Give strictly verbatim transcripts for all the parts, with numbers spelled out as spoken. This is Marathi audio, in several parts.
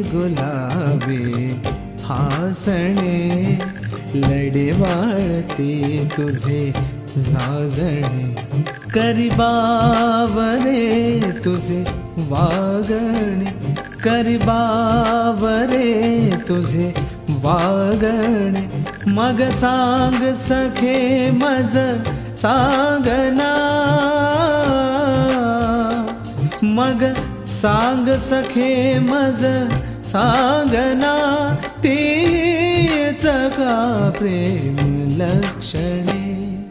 गुलाबी हासणे, लडे वाळते तुझे नाजणे, करी बावरे तुझे वागणे, करी बावरे तुझे वागणे, मग सांग सखे मज सांगना, मग सांग सखे मज सांगना, तीच का प्रेम लक्षणे.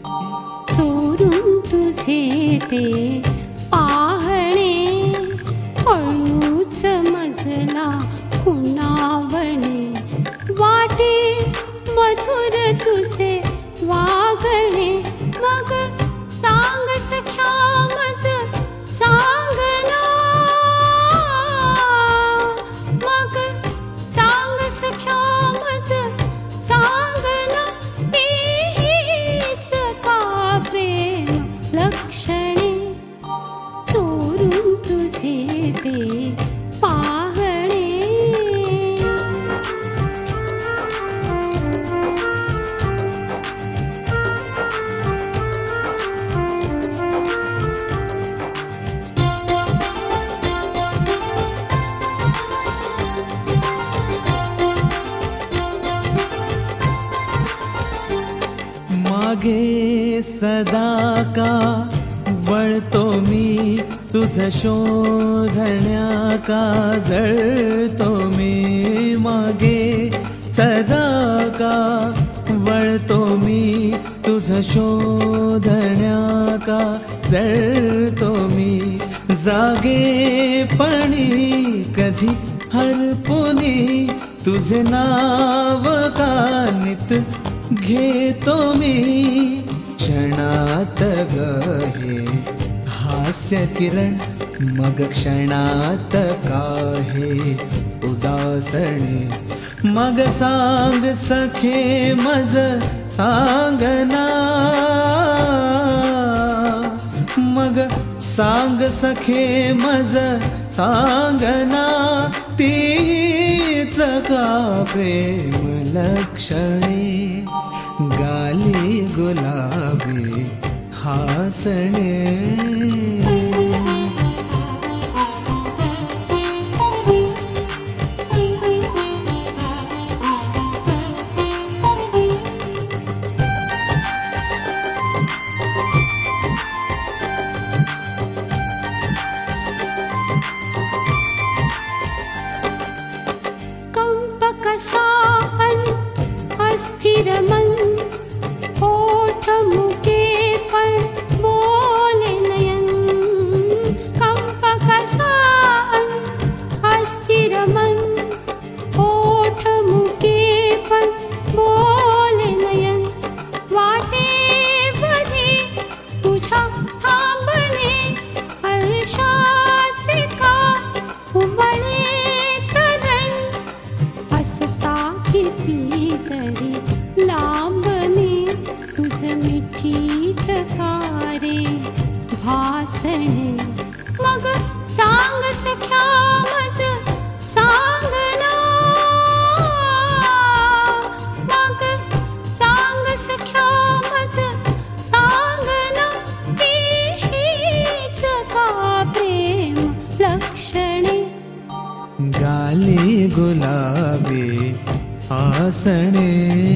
चोरून तुझे ते पाहणे, हळूच मजला खुणावणे, वाटे मधुर तुझे वागणे, मग सांग सख्या मज सांगना, मग सांग सख्या मज सांगना, तीच का प्रेम लक्षणे. चोरून तुझे ते पाहणे. मागे सदा का वळतो मी, तुझ शोधण्या का जळतो मी, मागे सदा का वळतो मी, तुझ शोधण्या का जळतो मी, जागेपणी कधी हरपुनी, तुझे नाव का नित घेतो मी, क्षणात गहे हास्य किरण, मग क्षणात काहे उदासणे, मग सांग सखे मज सांगना, मग सांग सखे मज सांगना, तीच का प्रेम लक्षणे. गाली गुलाबी हासणे. कंप कसा अस्थिर मन, होठ मुके पण बोले नयन, कंप कसा अस्थिर मन, होठ मुके पण बोले नयन, वाटे बधी तुझ्या थांबणे, हर्षाचे का उमळे करण, हसता किती तरी लांब मी, तुझ मिठीत कारे भासणे, मग सांग सख्या मज सांगना, मग सांग सख्या मज सांगना, तीच का प्रेम लक्षणे. गाली गुलाबी हासणे,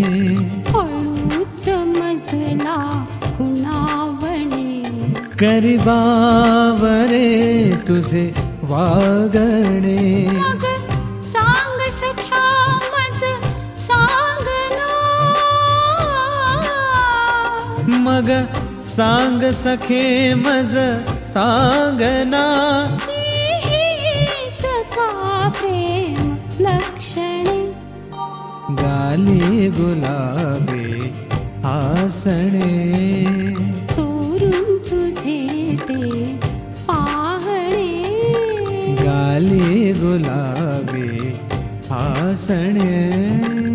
हळूच मजला खुणावणे, करी बावरे तुझे वागणे, मग सांग सख्या मज सांगना, मग सांग सखे मज सांगना, तीच का प्रेम लक्षणे. गाली गुलाबी हासणे. चोरून तुझे ते पाहणे, गाली गुलाबी हासणे.